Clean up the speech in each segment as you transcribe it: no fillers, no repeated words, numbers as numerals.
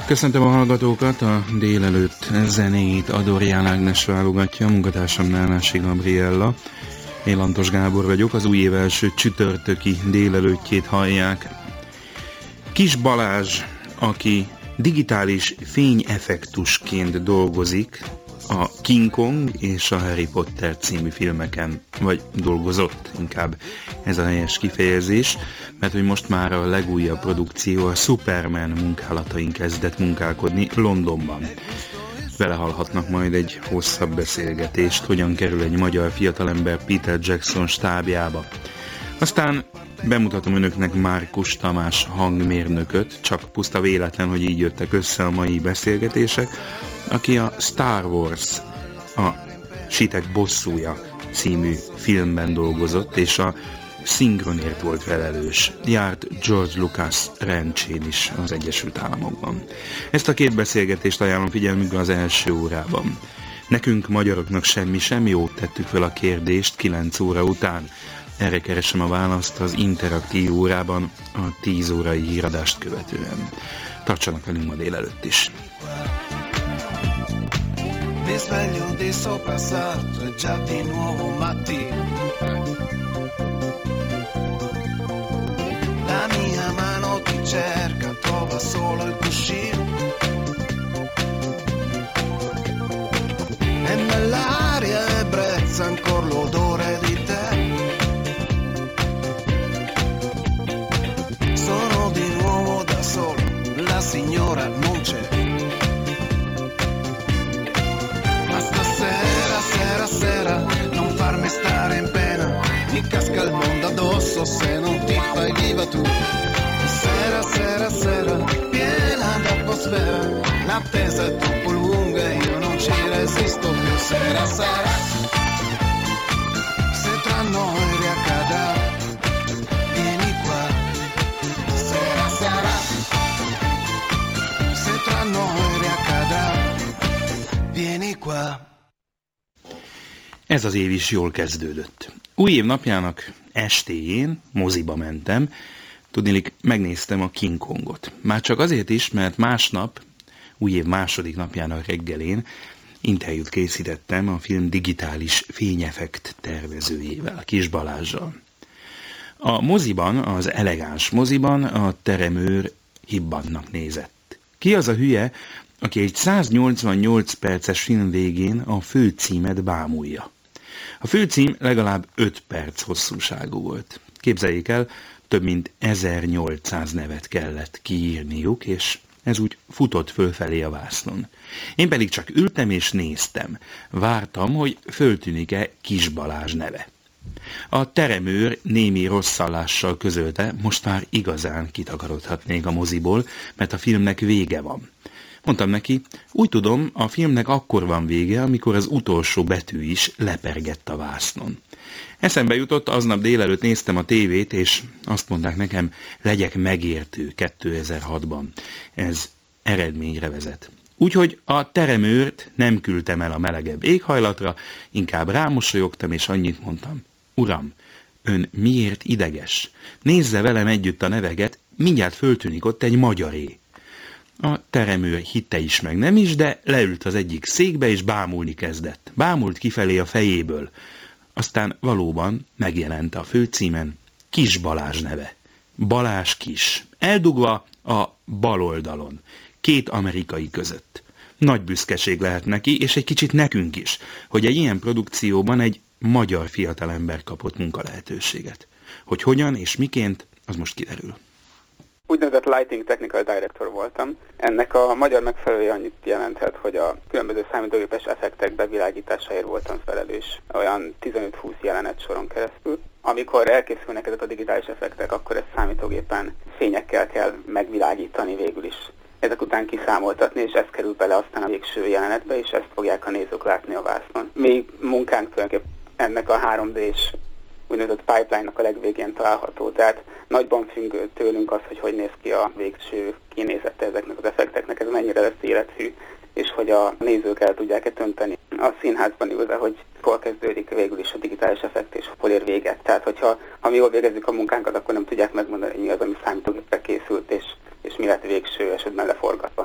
Köszöntöm a hallgatókat, a délelőtt zenéit Adorján Ágnes válogatja, munkatársam Nánási Gabriella. Én Lantos Gábor vagyok, az új év első csütörtöki délelőttjét hallják. Kis Balázs, aki digitális fényeffektusként dolgozik a King Kong és a Harry Potter című filmeken, vagy dolgozott inkább ez a helyes kifejezés, mert hogy most már a legújabb produkció, a Superman munkálatain kezdett munkálkodni Londonban. Vele hallhatnak majd egy hosszabb beszélgetést, hogyan kerül egy magyar fiatalember Peter Jackson stábjába. Aztán bemutatom önöknek Márkus Tamás hangmérnököt, csak puszta véletlen, hogy így jöttek össze a mai beszélgetések, aki a Star Wars, a Sitek bosszúja című filmben dolgozott, és a szinkronért volt felelős. Járt George Lucas ranchén is az Egyesült Államokban. Ezt a két beszélgetést ajánlom figyelmükbe az első órában. Nekünk, magyaroknak semmi jót tettük fel a kérdést 9 óra után. Erre keresem a választ az interaktív órában, a 10 órai híradást követően. Tartsanak velünk ma délelőtt is. Mi sveglio di soprassalto, è già di nuovo mattino. La mia mano ti cerca, trova solo il cuscino. E nell'aria ebbrezza ancora l'odore di te. Sono di nuovo da solo, la signora non c'è. Sera, non farmi stare in pena, mi casca il mondo addosso se non ti fai viva tu. Sera, piena d'atmosfera, l'attesa è troppo lunga e io non ci resisto più. Sera, se tra noi riaccadrà, vieni qua. Sera, se tra noi riaccadrà, vieni qua. Ez az év is jól kezdődött. Új év napjának estéjén moziba mentem, tudniillik megnéztem a King Kongot. Már csak azért is, mert másnap, új év második napjának reggelén interjút készítettem a film digitális fényeffekt tervezőjével, Kis Balázssal. A moziban, az elegáns moziban a teremőr hibbantnak nézett. Ki az a hülye, aki egy 188 perces film végén a főcímet bámulja? A főcím legalább 5 perc hosszúságú volt. Képzeljék el, több mint 1800 nevet kellett kiírniuk, és ez úgy futott fölfelé a vásznon. Én pedig csak ültem és néztem. Vártam, hogy föltűnik-e Kis Balázs neve. A teremőr némi rosszallással közölte, most már igazán kitakarodhatnék a moziból, mert a filmnek vége van. Mondtam neki, úgy tudom, a filmnek akkor van vége, amikor az utolsó betű is lepergett a vásznon. Eszembe jutott, aznap délelőtt néztem a tévét, és azt mondták nekem, legyek megértő 2006-ban. Ez eredményre vezet. Úgyhogy a teremőrt nem küldtem el a melegebb éghajlatra, inkább rámosolyogtam, és annyit mondtam. Uram, ön miért ideges? Nézze velem együtt a neveket, mindjárt föltűnik ott egy magyaré. A teremőr hitte is meg nem is, de leült az egyik székbe és bámulni kezdett. Bámult kifelé a fejéből. Aztán valóban megjelent a főcímen Kis Balázs neve. Balázs Kis. Eldugva a bal oldalon. 2 amerikai között. Nagy büszkeség lehet neki, és egy kicsit nekünk is, hogy egy ilyen produkcióban egy magyar fiatalember kapott munkalehetőséget. Hogy hogyan és miként, az most kiderül. Úgynevezett Lighting Technical Director voltam. Ennek a magyar megfelelője annyit jelenthet, hogy a különböző számítógépes effektek bevilágításáért voltam felelős olyan 15-20 jelenet soron keresztül. Amikor elkészülnek ezek a digitális effektek, akkor ezt számítógépen fényekkel kell megvilágítani végül is. Ezek után kiszámoltatni, és ez kerül bele aztán a végső jelenetbe, és ezt fogják a nézők látni a vásznon. Mi munkánk tulajdonképpen ennek a 3D-s úgynevezett pipeline-nak a legvégén található, tehát nagyban függ tőlünk az, hogy néz ki a végső kinézete ezeknek az effekteknek, ez mennyire lesz élethű, és hogy a nézők el tudják-e tönteni a színházban ülve, hogy hol kezdődik végül is a digitális effekt, és hol ér véget. Tehát, ha mi jól végezzük a munkánkat, akkor nem tudják megmondani, hogy mi az, ami számítógépre készült, és mi lett végső esetben leforgatva.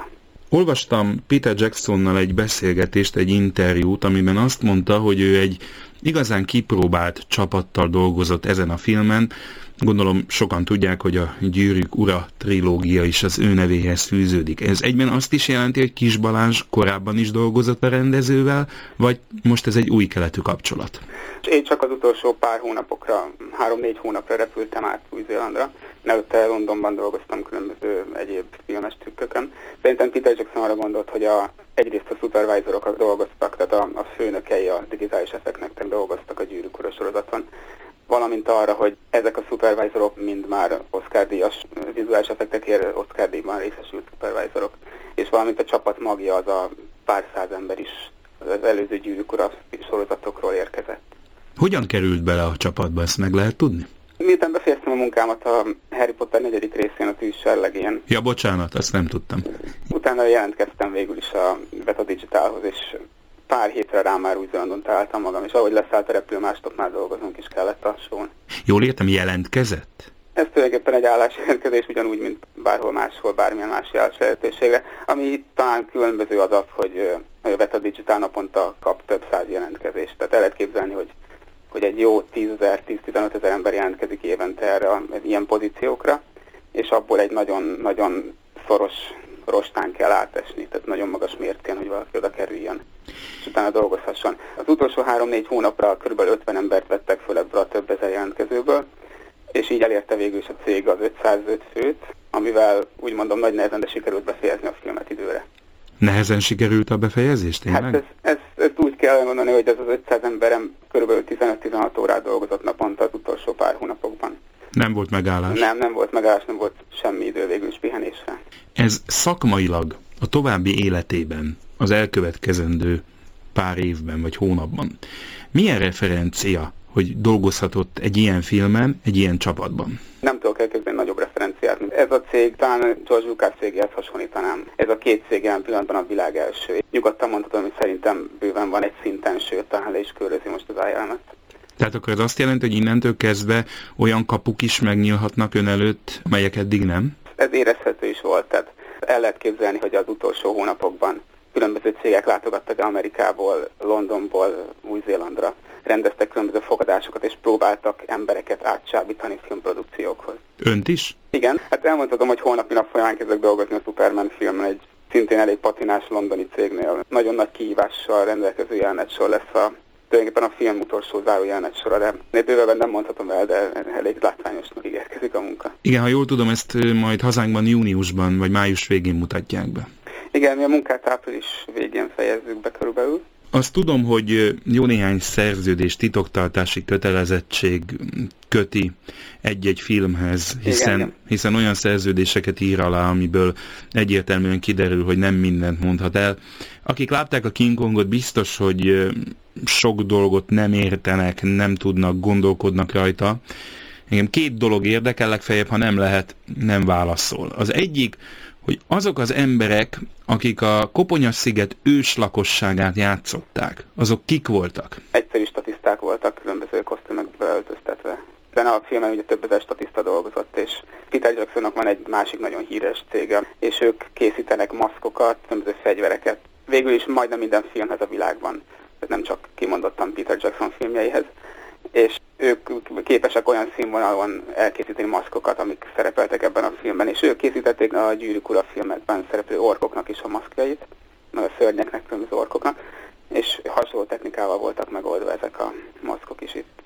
Olvastam Peter Jacksonnal egy beszélgetést, egy interjút, amiben azt mondta, hogy ő egy igazán kipróbált csapattal dolgozott ezen a filmen. Gondolom sokan tudják, hogy a Gyűrűk ura trilógia is az ő nevéhez fűződik. Ez egyben azt is jelenti, hogy Kiss Balázs korábban is dolgozott a rendezővel, vagy most ez egy új keletű kapcsolat? Én csak az utolsó pár hónapokra, 3-4 hónapra repültem át Új-Zélandra. Előtte Londonban dolgoztam különböző egyéb filmes trükkökön. Szerintem Peter Jackson arra gondolt, hogy egyrészt a supervisorok dolgoztak, tehát a főnökei a digitális effektnek dolgoztak a Gyűrűk ura sorozaton, valamint arra, hogy ezek a supervisorok mind már Oscar-díjas vizuális effektekért Oscar-díjban részesült supervisorok, és valamint a csapat magja az a pár száz ember is az előző Gyűrűk ura sorozatokról érkezett. Hogyan került bele a csapatba, ezt meg lehet tudni? Miután befejeztem a munkámat a Harry Potter 4. részén, a Tűz serlegén. Ja, bocsánat, azt nem tudtam. Utána jelentkeztem végül is a Beta Digitalhoz, és pár hétre rá már Új-Zélandon találtam magam, és ahogy leszállt a repülő, másoknál dolgozunk is kellett a show-n. Jól értem, jelentkezett? Ez tulajdonképpen egy állásjelentkezés, ugyanúgy, mint bárhol máshol, bármilyen más állásjelentőségre. Ami talán különböző az, hogy a Beta Digital naponta kap több száz jelentkezést. Tehát el lehet képzelni, hogy egy jó 10-15 ezer ember jelentkezik évente erre ilyen pozíciókra, és abból egy nagyon szoros rostán kell átesni, tehát nagyon magas mértékben, hogy valaki oda kerüljön, és utána dolgozhasson. Az utolsó 3-4 hónapra kb. 50 embert vettek föl ebből a több ezer jelentkezőből, és így elérte végül is a cég az 505 főt, amivel úgy mondom nagy nehezen, de sikerült befejezni a filmet időre. Nehezen sikerült a befejezést, tényleg? Hát ezt úgy kell mondani, hogy ez az 500 emberem kb. 15-16 órát dolgozott naponta az utolsó pár hónapokban. Nem volt megállás? Nem volt megállás, nem volt semmi idő végül is pihenésre. Ez szakmailag a további életében, az elkövetkezendő pár évben vagy hónapban milyen referencia, hogy dolgozhatott egy ilyen filmen, egy ilyen csapatban? Nem tudok elképzelni nagyobb referenciát. Ez a cég, talán George Lucas cégéhez hasonlítanám. Ez a két cég jelen pillanatban a világ első. Nyugodtan mondhatom, hogy szerintem bőven van egy szinten, sőt, talán le is körözi most az ILM-et. Tehát akkor ez azt jelenti, hogy innentől kezdve olyan kapuk is megnyílhatnak ön előtt, melyek eddig nem? Ez érezhető is volt, tehát el lehet képzelni, hogy az utolsó hónapokban különböző cégek látogattak Amerikából, Londonból, Új-Zélandra, rendeztek különböző fogadásokat, és próbáltak embereket átcsábítani filmprodukciókhoz. Önt is? Igen, hát elmondhatom, hogy holnapi nap folyamán kezdek dolgozni a Superman filmen, egy szintén elég patinás londoni cégnél. Nagyon nagy kihívással rendelkező jelenetsor lesz tulajdonképpen a film utolsó záró jelenetsora, de bővebben nem mondhatom el, de elég látványosnak ígérkezik a munka. Igen, ha jól tudom, ezt majd hazánkban júniusban vagy május végén mutatják be. Igen, mi a munkát április végén fejezzük be körülbelül. Azt tudom, hogy jó néhány szerződés, titoktartási kötelezettség köti egy-egy filmhez, hiszen olyan szerződéseket ír alá, amiből egyértelműen kiderül, hogy nem mindent mondhat el. Akik látták a King Kongot, biztos, hogy sok dolgot nem értenek, nem tudnak, gondolkodnak rajta. Engem két dolog érdekel, legfeljebb, ha nem lehet, nem válaszol. Az egyik, hogy azok az emberek, akik a Koponyasziget őslakosságát játszották, azok kik voltak? Egyszerű statiszták voltak, különböző kosztümökbe öltöztetve. Ezen a filmen ugye több ezer statiszta dolgozott, és Peter Jacksonnak van egy másik nagyon híres cége, és ők készítenek maszkokat, különböző fegyvereket. Végül is majdnem minden filmhez a világban, tehát nem csak kimondottan Peter Jackson filmjeihez. És ők képesek olyan színvonalon elkészíteni maszkokat, amik szerepeltek ebben a filmben, és ők készítették a Gyűrűk ura filmekben szereplő orkoknak is a maszkjait, meg a szörnyeknek, különböző orkoknak, és hasonló technikával voltak megoldva ezek a maszkok is itt.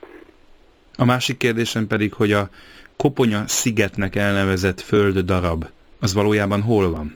A másik kérdésem pedig, hogy a Koponya-szigetnek elnevezett földdarab, az valójában hol van?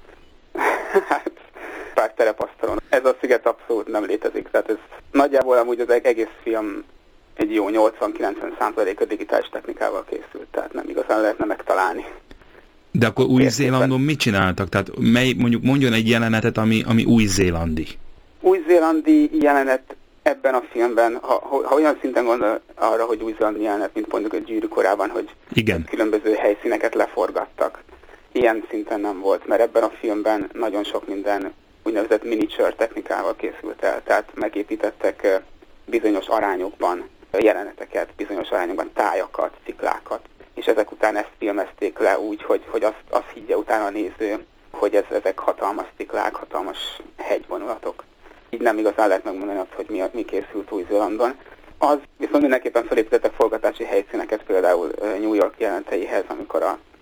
Hát, pár terepasztalon. Ez a sziget abszolút nem létezik, tehát ez nagyjából amúgy az egész film egy jó 80-90% digitális technikával készült, tehát nem igazán lehetne megtalálni. De akkor Új-Zélandon mit csináltak? Tehát mondjuk mondjon egy jelenetet, ami új-zélandi. Új-zélandi jelenet ebben a filmben, ha olyan szinten gondol arra, hogy új-zélandi jelenet, mint mondjuk a Gyűrűk korában, hogy igen, különböző helyszíneket leforgattak. Ilyen szinten nem volt, mert ebben a filmben nagyon sok minden úgynevezett miniature technikával készült el, tehát megépítettek bizonyos arányokban jeleneteket, bizonyos arányokban tájakat, sziklákat, és ezek után ezt filmezték le úgy, hogy azt higgye utána a néző, hogy ezek hatalmas sziklák, hatalmas hegyvonulatok. Így nem igazán lehet megmondani azt, hogy mi készült Új-Zélandon. Az viszont mindenképpen felépítettek forgatási helyszíneket, például New York jelenteihez, amikor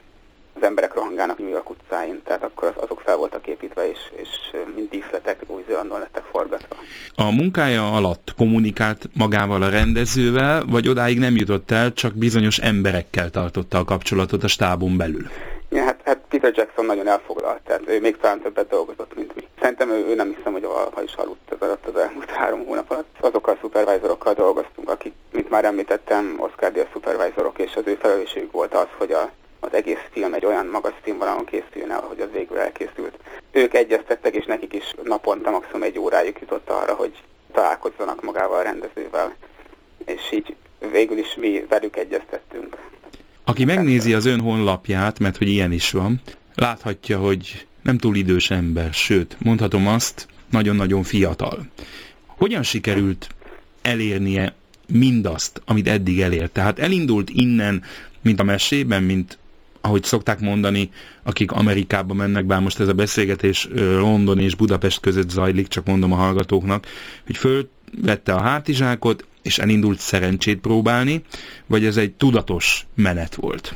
az emberek rohangálnak New York utcáin, tehát akkor azok fel voltak építve, és mint díszletek Új-Zélandon lettek forgatva. A munkája alatt kommunikált magával a rendezővel, vagy odáig nem jutott el, csak bizonyos emberekkel tartotta a kapcsolatot a stábon belül? Ja, hát Peter Jackson nagyon elfoglalt, tehát ő még talán többet dolgozott, mint mi. Szerintem ő nem hiszem, hogy alha is aludt az elmúlt 3 hónap alatt. Azokkal a szupervájzorokkal dolgoztunk, akik, mint már említettem, Oscar-díjas szupervájzorok, és az ő felelősségük volt az, hogy az egész film egy olyan magas színvonalon készüljön el, hogy az végül elkészült. Ők egyeztettek, és nekik is naponta maximum 1 órájuk jutott arra, hogy találkozzanak magával a rendezővel. És így végül is mi velük egyeztettünk. Aki megnézi az ön honlapját, mert hogy ilyen is van, láthatja, hogy nem túl idős ember, sőt, mondhatom azt, nagyon-nagyon fiatal. Hogyan sikerült elérnie mindazt, amit eddig elért? Tehát elindult innen, mint a mesében, mint ahogy szokták mondani, akik Amerikába mennek, bár most ez a beszélgetés London és Budapest között zajlik, csak mondom a hallgatóknak, hogy fölvette a hátizsákot, és elindult szerencsét próbálni, vagy ez egy tudatos menet volt?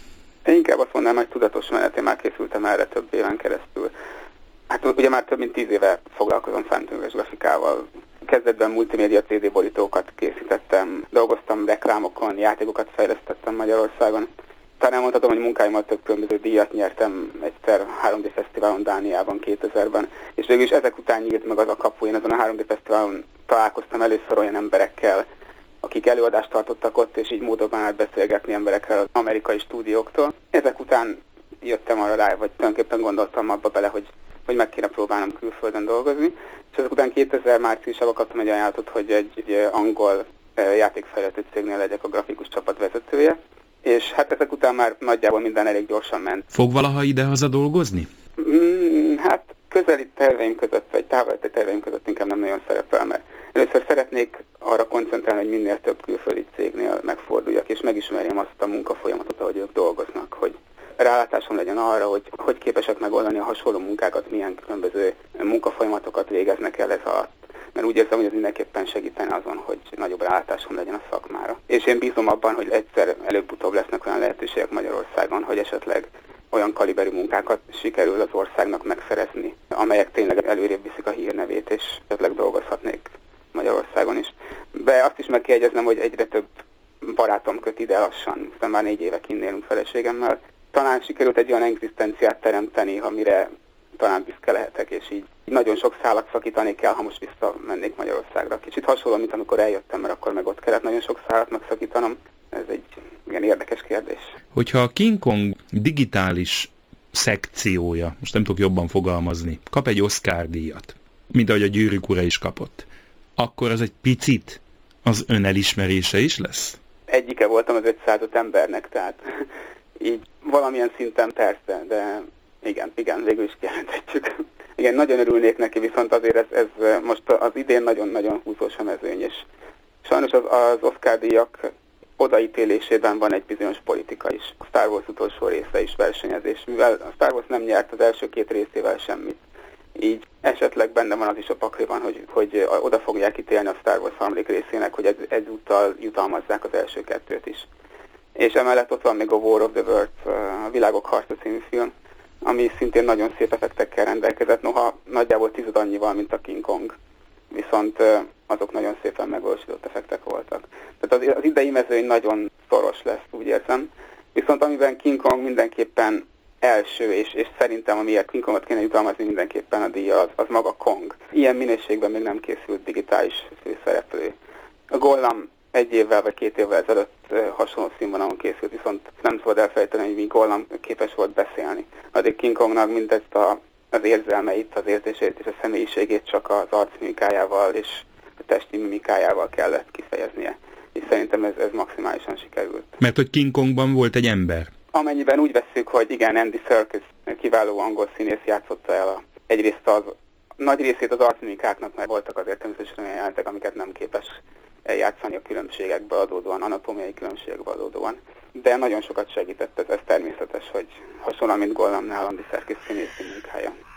Én inkább azt mondanám, hogy tudatos menet, én már készültem erre több éven keresztül. Hát ugye már több mint 10 éve foglalkozom számítógépes grafikával. Kezdetben multimédia CD borítókat készítettem, dolgoztam reklámokon, játékokat fejlesztettem Magyarországon. Talán mondhatom, hogy munkáimmal több különböző díjat nyertem egyszer 3D Fesztiválon Dániában 2000-ben, és végül is ezek után nyílt meg az a kapu. Én azon a 3D Fesztiválon találkoztam először olyan emberekkel, akik előadást tartottak ott, és így módokban átbeszélgetni emberekkel az amerikai stúdióktól. Ezek után jöttem arra rá, vagy tulajdonképpen gondoltam abba bele, hogy meg kéne próbálnom külföldön dolgozni. És ezek után 2000 márciusában kaptam egy ajánlatot, hogy egy angol játékfejlesztő cégnél legyek a grafikus csapat vezetője. És hát ezek után már nagyjából minden elég gyorsan ment. Fog valaha idehaza dolgozni? Hát közeli terveim között, vagy távoli terveim között inkább nem nagyon szerepel, mert először szeretnék arra koncentrálni, hogy minél több külföldi cégnél megforduljak, és megismerjem azt a munkafolyamatot, ahogy ők dolgoznak, hogy rálátásom legyen arra, hogy képesek megoldani a hasonló munkákat, milyen különböző munkafolyamatokat végeznek el ez alatt. Mert úgy érzem, hogy ez mindenképpen segítene azon, hogy nagyobb rálátásom legyen a szakmára. És én bízom abban, hogy egyszer előbb-utóbb lesznek olyan lehetőségek Magyarországon, hogy esetleg olyan kaliberű munkákat sikerül az országnak megszerezni, amelyek tényleg előrébb viszik a hírnevét, és esetleg dolgozhatnék Magyarországon is. De azt is meg kell jegyeznem, hogy egyre több barátom köt ide lassan, hiszen már 4 éve kinn élünk feleségemmel. Talán sikerült egy olyan egzisztenciát teremteni, amire talán büszke lehetek, és így nagyon sok szálat szakítani kell, ha most visszamennék Magyarországra. Kicsit hasonló, mint amikor eljöttem, mert akkor meg ott kellett nagyon sok szálat megszakítanom. Ez egy igen érdekes kérdés. Hogyha a King Kong digitális szekciója, most nem tudok jobban fogalmazni, kap egy Oscar-díjat, mint ahogy a Gyűrűk ura is kapott, akkor az egy picit az ön elismerése is lesz? Egyike voltam az 505 embernek, tehát így valamilyen szinten persze, de igen, végül is kijelenthetjük. Igen, nagyon örülnék neki, viszont azért ez most az idén nagyon-nagyon húzós a mezőny, és sajnos az Oscar-díjak odaítélésében van egy bizonyos politika is. A Star Wars utolsó része is versenyezés, mivel a Star Wars nem nyert az első 2 részével semmit. Így esetleg benne van az is a pakliban, hogy oda fogják ítélni a Star Wars 3. részének, hogy ezúttal jutalmazzák az első 2-t is. És emellett ott van még a War of the Worlds, a Világok harca című film, ami szintén nagyon szép effektekkel rendelkezett, noha nagyjából 10 annyival, mint a King Kong. Viszont azok nagyon szépen megvalósított effektek voltak. Tehát az idei mezőny nagyon szoros lesz, úgy érzem. Viszont amiben King Kong mindenképpen első, és szerintem amiért King Kongot kéne jutalmazni mindenképpen a díja, az maga Kong. Ilyen minőségben még nem készült digitális főszereplő. A Gollam 1 évvel vagy 2 évvel ezelőtt hasonló színvonalon készült, viszont nem szabad elfelejteni, hogy míg Gollam képes volt beszélni. Addig King Kongnak mindezt az érzelmeit, az érzését és a személyiségét csak az arcmimikájával és a testi mimikájával kellett kifejeznie. És szerintem ez maximálisan sikerült. Mert hogy King Kongban volt egy ember. Amennyiben úgy vesszük, hogy igen, Andy Serkis kiváló angol színész játszotta el egyrészt az nagy részét az arcmimikáknak, mert voltak azért természetesen olyan jelentek, amiket nem képes eljátszani a különbségekből adódóan, anatómiai különbségekből adódóan. de nagyon sokat segített ez természetes, hogy hasonlóan, mint Gollamnál, Andy Serkis színészi munkája.